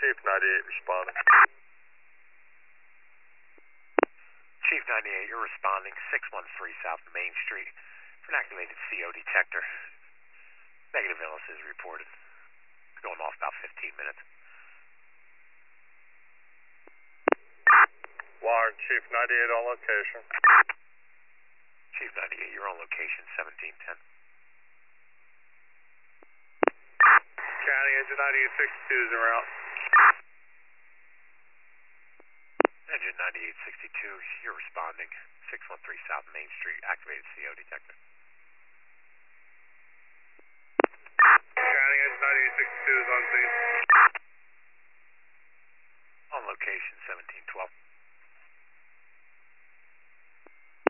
Chief 98 responding. Chief 98, you're responding 613 South Main Street for an activated CO detector. Negative illness is reported. Going off about 15 minutes. Wired Chief 98 on location. Chief 98, you're on location 1710. County Engine 9862 is en route. Engine 9862, you're responding 613 South Main Street, activated CO detector.